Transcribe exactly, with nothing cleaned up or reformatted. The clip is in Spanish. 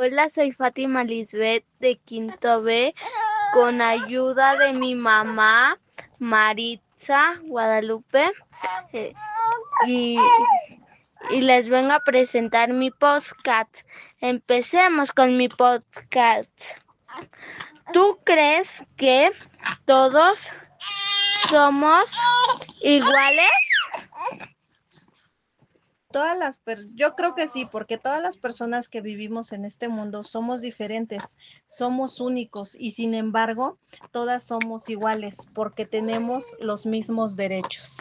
Hola, soy Fátima Lisbeth de Quinto B, con ayuda de mi mamá Maritza Guadalupe, eh, y, y les vengo a presentar mi podcast. Empecemos con mi podcast. ¿Tú crees que todos somos iguales? Todas las per yo creo que sí, porque todas las personas que vivimos en este mundo somos diferentes, somos únicos y sin embargo, todas somos iguales porque tenemos los mismos derechos.